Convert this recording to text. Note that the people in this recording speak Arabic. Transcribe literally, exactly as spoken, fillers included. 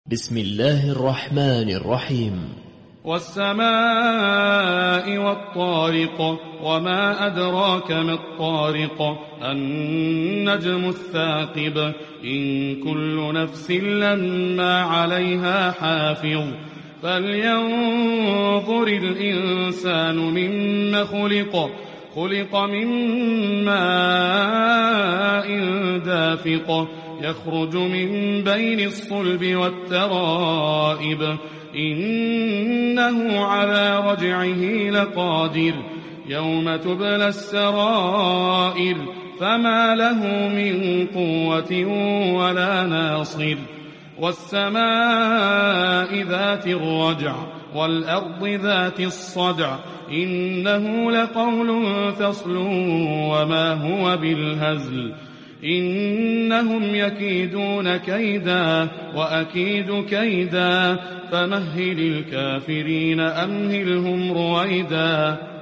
بسم الله الرحمن الرحيم. والسماء والطارق وما أدراك ما الطارق النجم الثاقب إن كل نفس لما عليها حافظ فلينظر الإنسان مما خلق خلق من ماء دافق يخرج من بين الصلب والترائب إنه على رجعه لقادر يوم تبلى السرائر فما له من قوة ولا ناصر والسماء ذات الرجع والأرض ذات الصدع إنه لقول فصل وما هو بالهزل إنهم يكيدون كيدا وأكيد كيدا فمهل الكافرين أمهلهم رويدا.